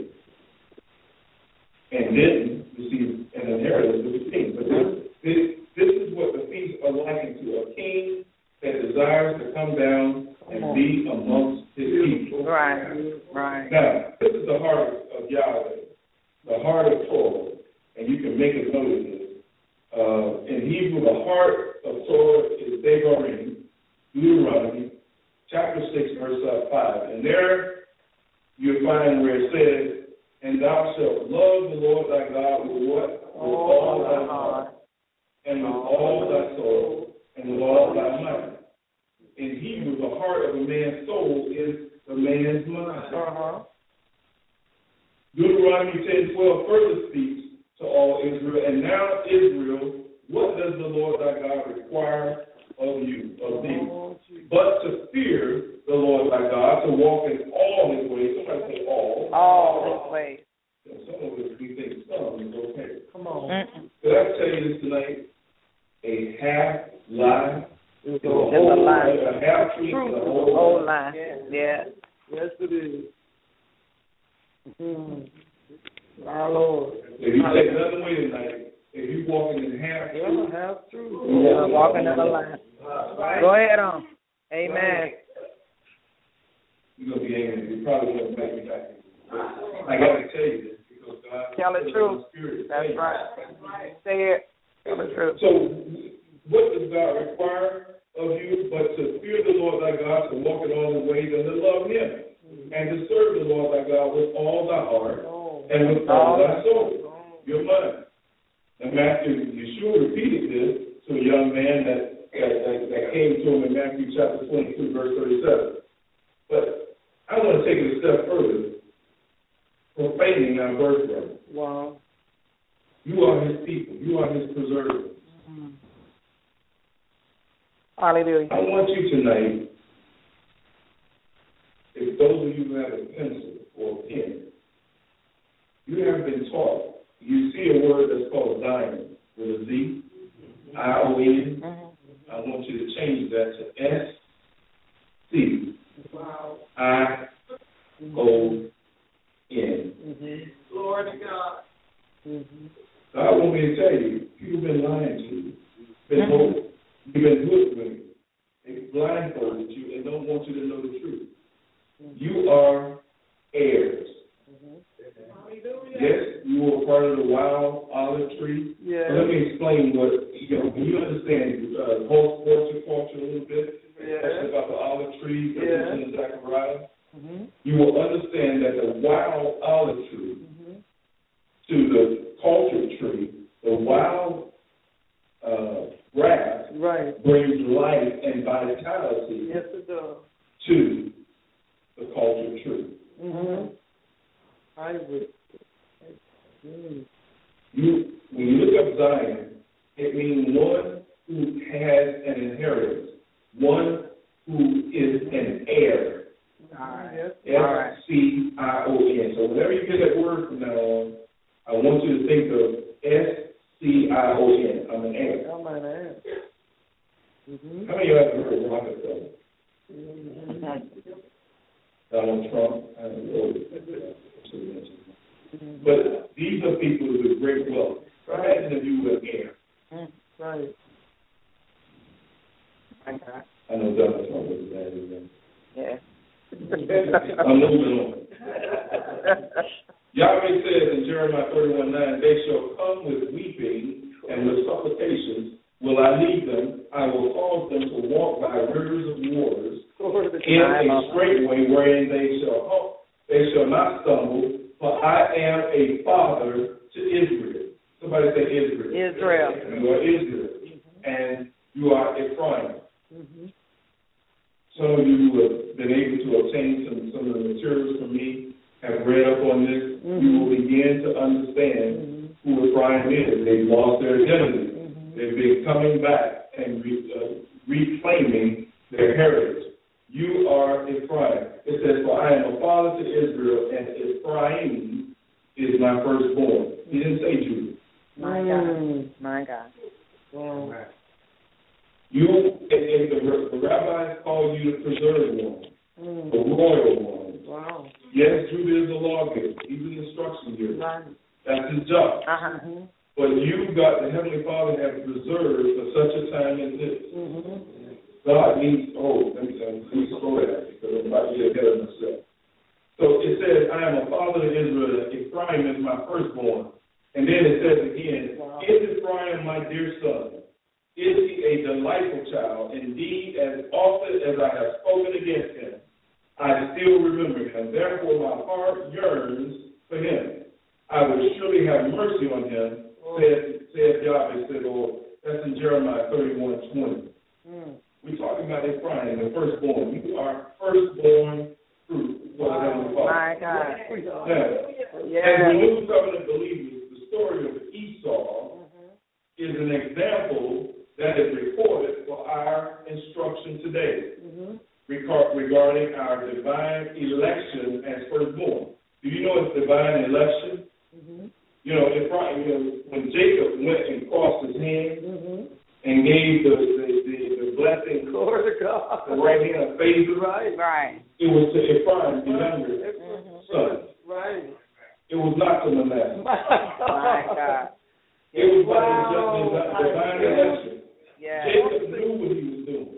And then receive an inheritance with the king. But this is what the feasts are likened to: a king that desires to come down and be amongst his people. Right. Now, this is the heart of Yahweh, the heart of Torah, and you can make a note of this. In Hebrew, the heart of Torah is Devarim, Deuteronomy, chapter 6, verse 5. And there you'll find where it says, "And thou shalt love the Lord thy God with what? With all thy heart, and with all thy soul, and with all thy mind." In Hebrew, the heart of a man's soul is the man's mind. Deuteronomy 10:12 further speaks to all Israel. "And now, Israel, what does the Lord thy God require of you, of thee? But to fear the Lord thy God, to walk in all his ways." Somebody say all. All his ways. Some of us, we think some is okay. Come on. Could I tell you this tonight? A half lie. It's a lie. A half truth. A whole lie. Yeah. Yes, it is. My Lord. If you take another way tonight, if you walking in half truth. Half truth. Yeah, walking in a lie. Go ahead on. Amen. You're going to be angry. You probably won't make me back. I got to tell you this because God. Tell the truth. That's right. Say it. Tell the truth. So, what does God require of you but to fear the Lord thy God, to walk in all his ways, and to love him, and to serve the Lord thy God with all thy heart and with all thy soul, your mind. And Yeshua repeated this to a young man that came to him in Matthew chapter 22, verse 37. But I want to take it a step further, profaning our birthright. Wow. You are his people. You are his preservers. Mm-hmm. Hallelujah. I want you tonight, if those of you who have a pencil or a pen, you have been taught, you see a word that's called Zion with a Z, I-O-N. Mm-hmm. I want you to change that to S-C. Wow. I-O-N. Mm-hmm. Glory to God. Mm-hmm. God want me to tell you, people have been lying to you. You've been hoodwinked. They blindfolded you and don't want you to know the truth. You are heirs. Yes, you were part of the wild olive tree. Yeah. Let me explain what, when you understand horticulture a little bit, especially about the olive tree, in Zechariah, you will understand that the wild olive tree to the cultured tree, the wild grass brings life and vitality to the cultured tree. I agree. When you look up Zion, it means one who has an inheritance, one who is an heir. S-C-I-O-N. So whenever you get that word from now on, I want you to think of S-C-I-O-N. I'm an heir. I'm an heir. Mm-hmm. How many of you have heard of Rockefeller? Donald Trump? I don't know. But these are people with great wealth. Imagine if you were an heir. Right. I know Donald Trump was a bad example. Yeah. I'm moving on. Yahweh says in Jeremiah 31:9, they shall come with weeping and with supplications will I lead them. I will cause them to walk by rivers of waters in a straight way wherein they shall not stumble, for I am a father to Israel. Somebody say Israel. Israel. You are Israel. And you are Ephraim. Some of you who have been able to obtain some of the materials from me have read up on this. You will begin to understand who Ephraim is. They've lost their identity. They've been coming back and reclaiming their heritage. You are Ephraim. It says, for I am a father to Israel, and Ephraim is my firstborn. He didn't say Judah. My God. My God. You, and the rabbis call you the preserved one, the royal one. Wow. Yes, Judah is a lawgiver. He's an instruction giver. Right. That's his job. But you got the Heavenly Father have preserved for such a time as this. God needs, let me slow that because I'm about to get ahead of myself. So it says, I am a father to Israel, Ephraim is my firstborn. And then it says again, is Ephraim my dear son? Is he a delightful child? Indeed, as often as I have spoken against him, I still remember him. Therefore, my heart yearns for him. I will surely have mercy on him, said Yahweh, said Lord. That's in Jeremiah 31:20. We're talking about Ephraim, the firstborn. You are firstborn fruit for the Heavenly Father. My God. As the New Covenant believers, the story of Esau is an example that is recorded for our instruction today regarding our divine election as firstborn. Do you know it's divine election? You know, when Jacob went and crossed his hands and gave the blessing, glory to God, the right hand of favor, right? It was to Ephraim, the younger son. Right. It was not to Manasseh. My God. It was by the divine election. Yeah. Jacob knew what he was doing.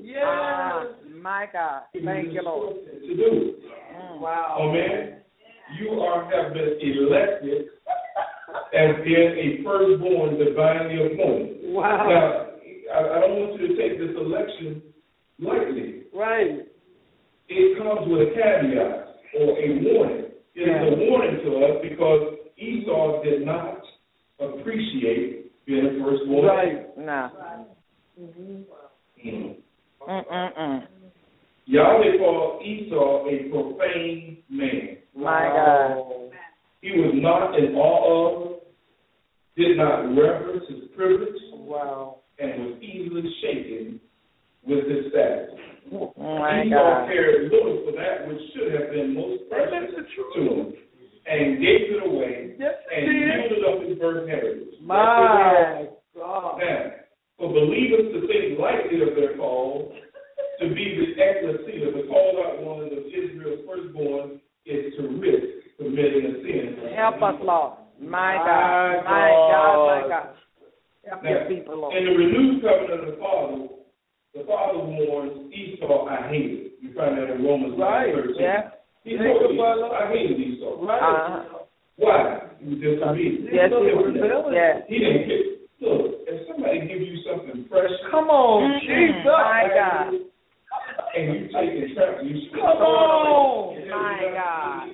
My God. Thank you, Lord. To do. Wow. Oh, man. You have been elected as being a firstborn divinely appointed. Wow. Now, I don't want you to take this election lightly. Right. It comes with a caveat or a warning. It is a warning to us because Esau did not appreciate being a firstborn. Right. No. Yahweh called Esau a profane man. My God. He was not in awe of, did not reverence his privilege, and was easily shaken with his status. My Esau God. cared little for that which should have been most precious to him, and gave it away, and yielded up his birth heritage. My God. Now, for believers to think lightly of their call, to be the ecclesia, the called out one of Israel's firstborn, is to risk committing a sin. Help us, Lord. My God. My God. My God. Help now, your people, Lord. In the renewed covenant of the father warns Esau, I hate it. You find that in Romans 9:13. Yeah. He told Esau, I hated Esau. Why? He was disobedient. Yes, he was. Yes. He didn't get. Look, if somebody gives you something fresh, come on, Jesus. My God. And you take it, you come on, my God.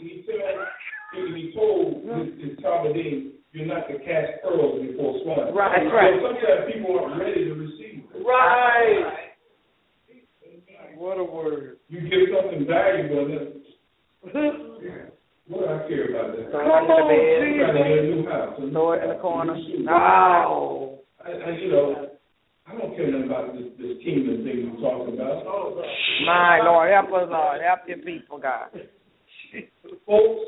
He told his Talmudim, you're not to cast pearls before swine. Right. So sometimes people aren't ready to receive it. Right. What a word. You give something valuable, and then, what do I care about that? Come on, I'm trying to get a new house. Throw it in the corner. Wow. I don't care nothing about this kingdom thing we're talking about. My Lord, help us, Lord. Help your people, God. Folks,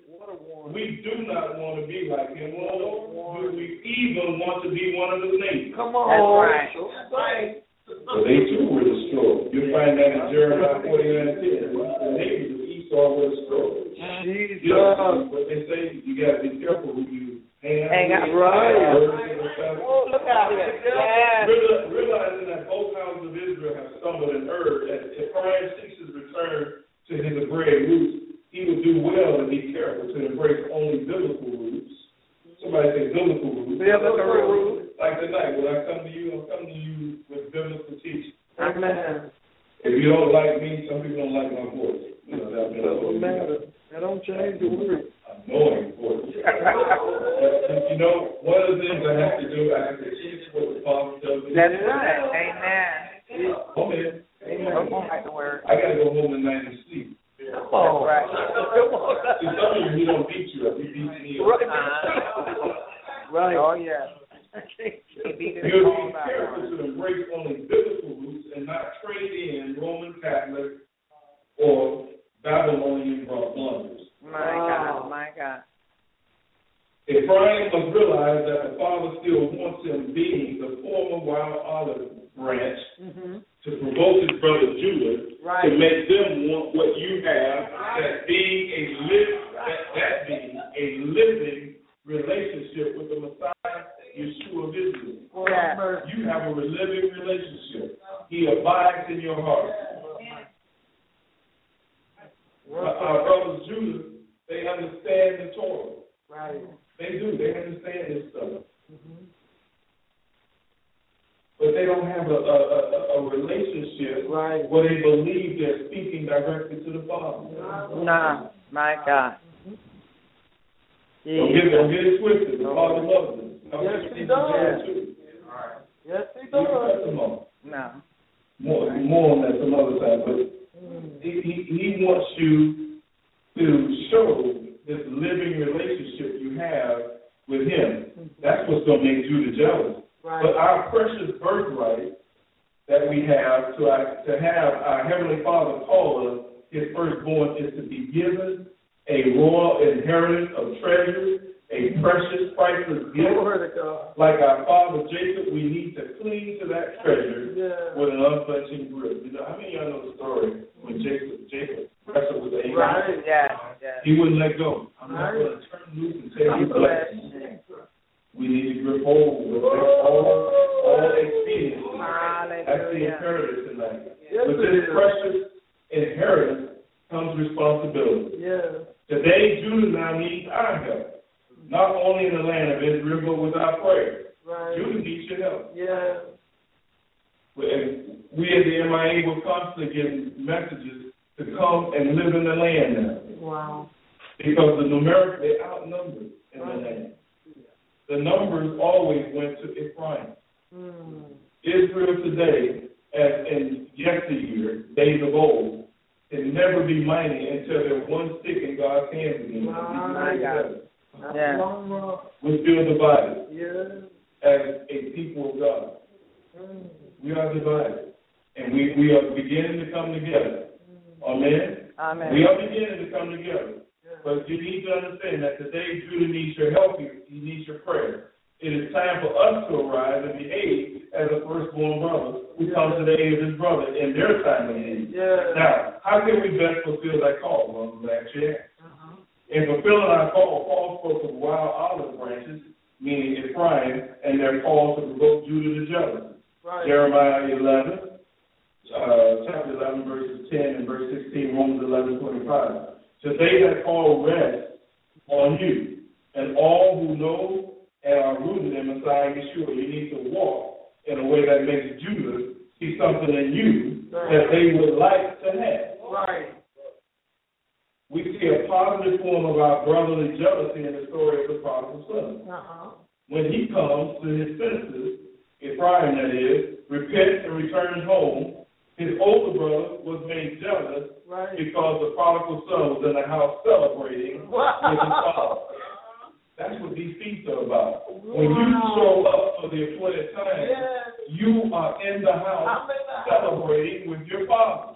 we do not want to be like him. We even want to be one of his neighbors. Come on. That's right. But they too were destroyed. You'll find that in Jeremiah 49:10. The neighbors of Esau were destroyed. Jesus. You know what they say? You got to be careful who you hang out with. Right. Oh, look out here. Yes. Realizing that both houses of Israel have stumbled and erred, as Ephraim seeks his return to his Hebraic roots, he would do well to be careful to embrace only biblical roots. Somebody say biblical roots. Biblical roots. Like tonight, when I come to you, I'm coming to you with biblical teaching. Amen. If you don't like me, some people don't like my voice. You know, that doesn't matter. That don't change the word. Annoying voice. You know, one of the things I have to do, I have to teach what the Father tells me. That's right. Amen. Amen. Don't like the word. I got to go home tonight and sleep. Oh, right. See, some of you, he don't beat you up. He beats me up. Right. Oh, yeah. You'll be careful to embrace only biblical roots and not trade in Roman Catholic or Babylonian blunders. My God, my God. Ephraim must realize that the Father still wants him being the former wild olive branch to provoke his brother Judah to make them want what you have, that being a living relationship with the Messiah, Yeshua of Israel. You have a living relationship. He abides in your heart. Our brothers Judah, they understand the Torah. Right. They do. They understand this stuff. But they don't have a relationship where they believe they're speaking directly to the Father. Nah, my God. Don't get it twisted. The Father loves them. Yes, he does. Yes, he does. No. More on that some other time. But he wants you to show this living relationship you have with him. That's what's going to make Judah jealous. But our precious birthright that we have to have our Heavenly Father call us his firstborn is to be given a royal inheritance of treasure, a precious, priceless gift. Like our father Jacob, we need to cling to that treasure with an unflinching grip. You know, how many of y'all know the story when Jacob wrestled with the angel? He wouldn't let go. I'm not going to turn loose until he blesses. We need to grip hold with all experience. That's the inheritance tonight. With this precious inheritance comes responsibility. Today, Judah now needs our help. Not only in the land of Israel, but with our prayer. Judah needs your help. And we at the MIA will constantly get messages to come and live in the land now. Because they outnumbered in the land. The numbers always went to Ephraim. Israel today as in yesteryear, days of old, can never be mighty until they're one stick in God's hands again. My God. Yeah. We're still divided as a people of God. We are divided. And we are beginning to come together. Amen? Amen. We are beginning to come together. But you need to understand that today Judah needs your help. He needs your prayer. It is time for us to arise and behave as a firstborn brother who comes to the aid of his brother in their time of need. Now, how can we best fulfill that call? Well, I'm glad you asked. In fulfilling our call, Paul spoke of wild olive branches, meaning Ephraim, and their call to provoke Judah to jealousy. Right. Jeremiah 11, chapter 11, verses 10 and verse 16, Romans 11:25. Today that call rests on you and all who know and are rooted in Messiah Yeshua. You need to walk in a way that makes Judah see something in you that they would like to have. Right. We see a positive form of our brotherly jealousy in the story of the prodigal son. When he comes to his senses, Ephraim that is, repents and returns home, his older brother was made jealous because the prodigal son was in the house celebrating with his father. That's what these feasts are about. When you show up for the appointed time, you are in the house celebrating with your father.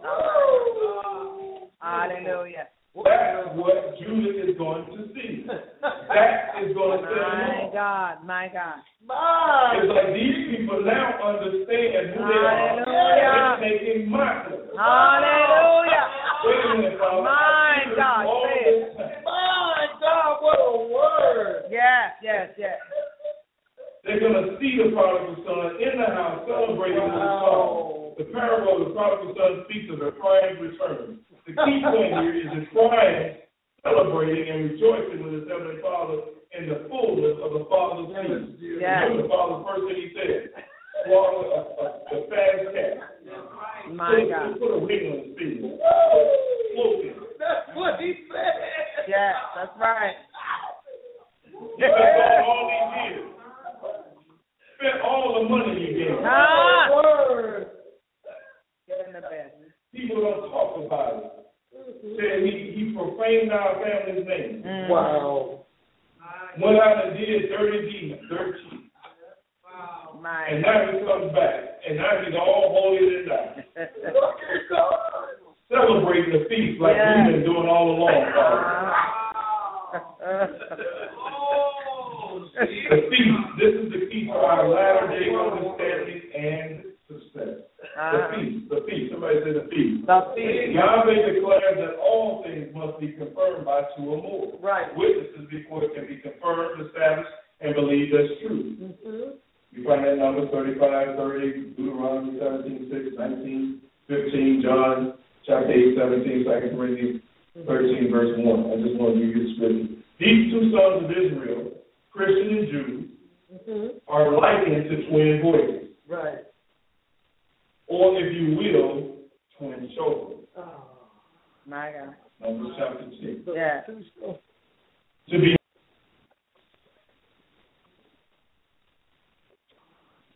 Hallelujah. That's what Judah is going to see. That is going to say, my God. It's like these people now understand who they are. They're taking martyrs. Hallelujah. Wait a minute, Father. My God. My God, what a word. Yes. They're going to see the prodigal son in the house celebrating with his father. The parable of the prodigal son speaks of Ephraim's return. The key point here is Ephraim celebrating and rejoicing with his heavenly Father in the fullness of the Father's peace. Remember the Father's first thing he said, swallow a fast cat. My God. Put a ring on his finger. That's what he said. Yes, that's right. You've been gone all these years. Spent all the money you gave. Word. Give him the best. People don't talk about it. Said he profaned our family's name. Wow. Went out and did dirty deeds, dirt cheap. Wow. And now he comes back. And now he's all holier than thou. Celebrating the feast like we've been doing all along. The feast. This is the key to our latter-day understanding and success. The feast. Somebody say the feast. Yahweh declares that all things must be confirmed by two or more. Witnesses before it can be confirmed, established, and believed as true. You find that in Numbers 35, 30, Deuteronomy 17, 6, 19, 15, John chapter 8, 17, 2 Corinthians 13, verse 1. I just want to give you the scripture. These two sons of Israel, Christian and Jew, are likened to twin voices. Or, if you will, twin children. My God. Numbers chapter 6.